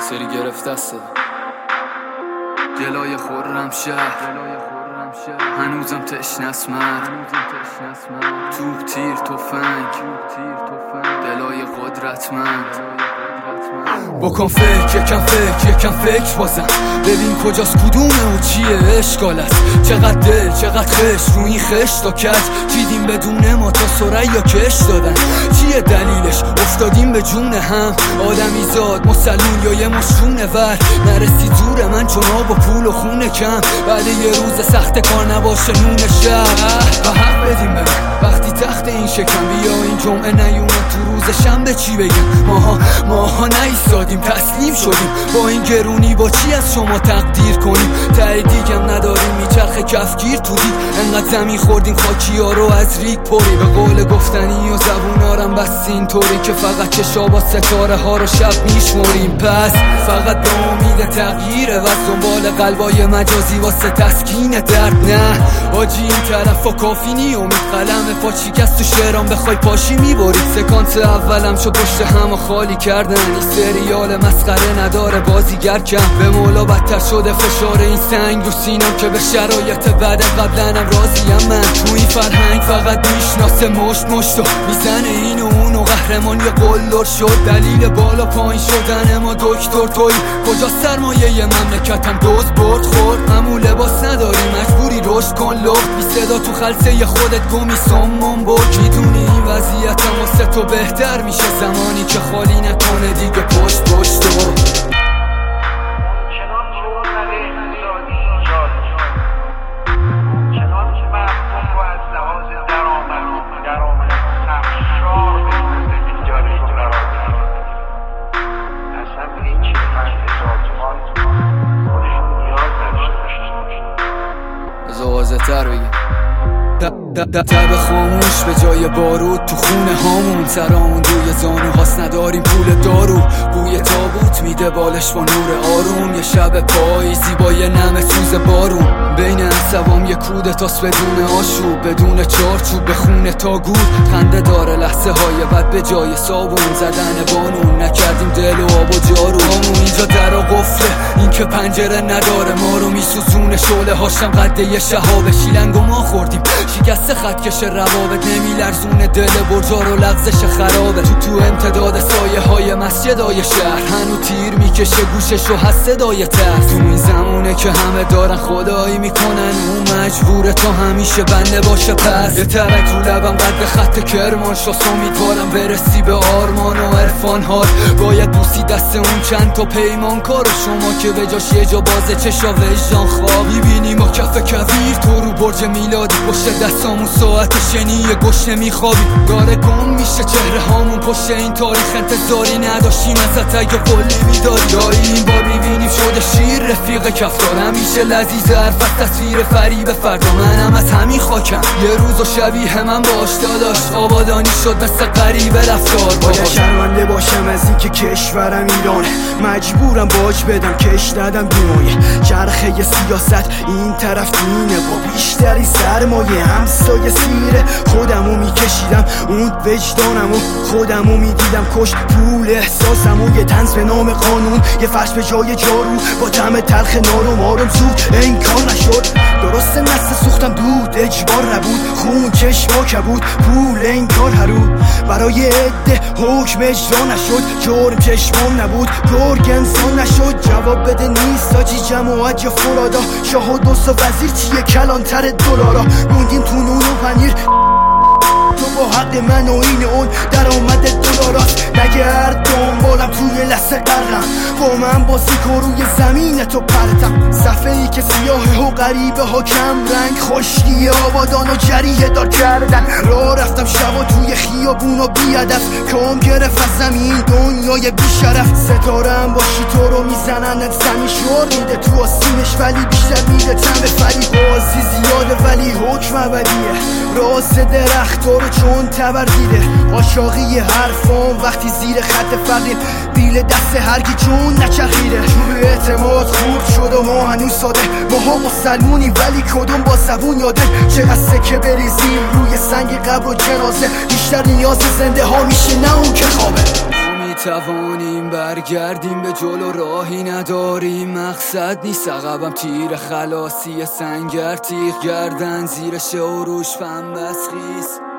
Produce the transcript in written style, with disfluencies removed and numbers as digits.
سری گرفته است دلای خرم شهر هنوزم تشنه است مرد توپ تیر تفنگ دلای قدرتمند بکن فکر یکم فکر بازم ببین کجاست کدومه و چیه اشکال است چقدر دل چقدر خش رو این خش تا کج چیدیم بدون ما تا سریا کش دادن چیه دلیلش افتادیم به جون هم آدمی زاد مسلون یا یه مشونه ور نرسید زور من چون آب و پول و خونه کم بعد یه روز سخت کار نباشه نون شهر و حق بدیم به وقتی تخت این شکم بیا این جمعه نیومد تو روز شنبه چی بگم ماها نیستادیم تسلیم شدیم با این گرونی با چی از شما تقدیر کنیم ته دیگم نداریم میچرخه کفگیر تو دید انقدر زمین خوردیم خاکی ها رو از ریگ پری به قول گفتنی و زبونارم بس اینطوری که فقط چشا با ستاره ها رو شب میشمریم پس فقط به امید تغییره و دنبال قلبای مجازی واسه تسکین درد نه آجی این طرف ها کافی نی امید قلم پا شکست تو شعرام بخوای پاشی میبرید سکانس اولم شو پشت هم خالی کردن این سریال مسخره نداره بازیگر کم به مولا بدتر شده فشار این سنگ رو سینم که به شرایط بعد قبلنم راضیم من تو این فرهنگ فقط میشناسه مشت و میزنه این و اون و قهرمان یه قلدر شد دلیل بالا پایین شدن ما دکتر توی کجا سرمایه مملکتم دوز برد خورد همون لباس نداری مجبوری رشد کن لخت بی صدا تو خلصه خودت گمی سمون برد میدونی این وضعیتم واسه تو بهتر میشه زمانی که خالی نکنه دیگه پشت تو واضح تر بگم تب خاموش به جای بارود تو خونه هامون سرامون روی زانوهاست نداریم پول دارو بوی تابوت میده بالش با نور آروم یه شب پاییزی با یه نم سوز بارون بین عصبام یه کودتاست بدون آشوب بدون چارچوب به خونه تا گور خنده داره لحظه های بعد به جای صابون زدن بانون نکردیم دل و آب و جارو همون اینجا در و قفله این که پنجره نداره ما رو میسوزونه شعله هاشم قده یه شهاب شیلنگ و ما خوردیم شکست خطکش روابط نمیلرزونه دل برجا رو لغزش خرابه تو امتداد سایه های مسجدای شهر هنو تیر میکشه گوشش و هست صدای ترس تو این زمونه که همه دارن خدایی میکنن اون مجبوره تا همیشه بنده باشه پس یه ترک تو لبم قد خط کرمان شاست امیدوارم برسی به آرمان و عرفان هات باید بوسی دست اون چند تا پیمان کار شما که به جاش یه جا بازه چشا وجدان خواب میبینی ما کف کویر تو رو برج میلادی پشت دستامون ساعت شنی گشنه میخوابی داره گم میشه چهره هامون پشت این تاریخ انتظاری نداشتیم ازت اگه قولی میدادی دایی این بار میبینیم شده شیر رفیق کفتار همیشه لذیذ حرف از تصویر فریب فردا منم از همین خاکم یه روز و شبیه من باش داداش آبادانی شد مثل غریبه رفتار باید شرمنده باشم از این که کشورم ایرانه مجبورم باج بدم کش ندم بیمایه چرخه سیاست این طرف دینه با بیشتری سرمایه همسایه سیره خودمو میکشیدم اون وجدانمو خودمو میدیدم کش پول احساسمو یه طنز به نام قانون یه فرش به جای جارو با طعم تلخ نارم آرم زود انکار نشد درست نسل سوختم دود اجبار نبود خون چشما کبود پول انکار حرود برای عده حکم اجرا نشد جرم چشمام نبود گرگ انسان نشد جواب بده نیست آجی جماعت یا فرادا شاه و دوست و وزیر چیه کلانتر دلارا موندیم تو نون و پنیر تو با حق من و این اون درآمد دلاراست نگرد دنبالم توی لحظه قرم با من بازی کن روی زمین تو پرتم صفحه ای که سیاه و غریبه ها کم رنگ خشکی آبادان و جریه دار کردن راه رفتم شبا توی خیابون و بیادف کام گرفت از زمین دنیای بیشرف ستارم باشی تو رو میزنن زمین شور میده تو آسینش ولی بیشتر میده تم فری بازی زیاده ولی حکم ابدیه راز درخت رو چون تبر دیده عاشقی حرفام وقتی زیر خط فقیر بیل دست هرگی چون نچرخیده چوب اعتماد خورد شد و ما هنوز ساده ماها مسلمونی ولی کدوم با زبون یاده چقدر سکه بریزیم روی سنگ قبر و جنازه بیشتر نیاز زنده ها میشه نه اون که خوابه نمیتوانیم برگردیم به جلو، راهی نداریم، مقصد نیست عقبم تیر خلاصی سنگر، تیغ گردن زیر شوروش پنبه است خیس.